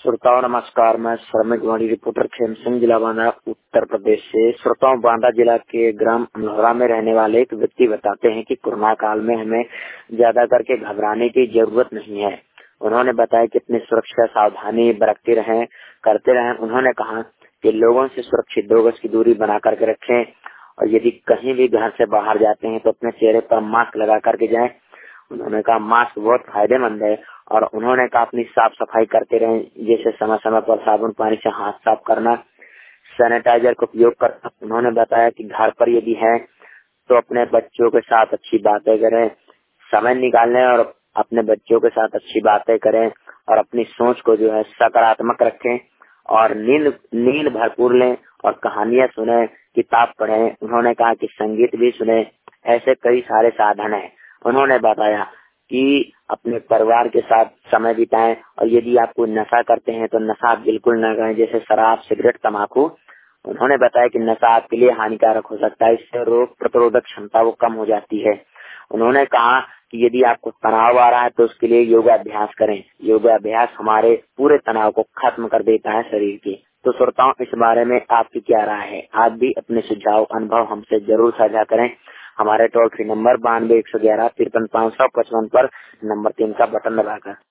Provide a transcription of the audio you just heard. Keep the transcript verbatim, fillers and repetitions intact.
श्रोताओं नमस्कार। मैं श्रमिक वाणी रिपोर्टर खेम सिंह, जिला बांदा, उत्तर प्रदेश से। श्रोताओं, बांदा जिला के ग्राम अमलोहरा में रहने वाले एक व्यक्ति बताते हैं कि कोरोना काल में हमें ज्यादा करके घबराने की जरूरत नहीं है। उन्होंने बताया कि अपनी सुरक्षा सावधानी बरतते रहें करते रहें। उन्होंने कहा कि लोगों से सुरक्षित दो गज की दूरी बना करके रखें और यदि कहीं भी घर से बाहर जाते हैं तो अपने चेहरे पर मास्क लगा करके जाएं। उन्होंने कहा मास्क बहुत फायदेमंद है और उन्होंने कहा अपनी साफ सफाई करते रहें, जैसे समय समय पर साबुन पानी से हाथ साफ करना, सैनिटाइजर का उपयोग करना। उन्होंने बताया कि घर पर यदि है तो अपने बच्चों के साथ अच्छी बातें करें, समय निकालें और अपने बच्चों के साथ अच्छी बातें करें और अपनी सोच को जो है सकारात्मक रखें और नींद नींद भरपूर लें और कहानियां सुने, किताब पढ़ें। उन्होंने कहा कि संगीत भी सुने। ऐसे कई सारे साधन हैं। उन्होंने बताया कि अपने परिवार के साथ समय बिताएं और यदि आप कोई नशा करते हैं तो नशा बिल्कुल न करें, जैसे शराब, सिगरेट, तम्बाकू। उन्होंने बताया कि नशा आपके लिए हानिकारक हो सकता है, इससे रोग प्रतिरोधक क्षमता वो कम हो जाती है। उन्होंने कहा कि यदि आपको तनाव आ रहा है तो उसके लिए योगाभ्यास करें। योगाभ्यास हमारे पूरे तनाव को खत्म कर देता है शरीर के। तो श्रोताओं, इस बारे में आपकी क्या राय है? आप भी अपने सुझाव अनुभव हमसे जरूर साझा करें। हमारे टोल फ्री नंबर बानवे एक सौ ग्यारह तिरपन पाँच सौ पचपन पर नंबर तीन का बटन दबाकर।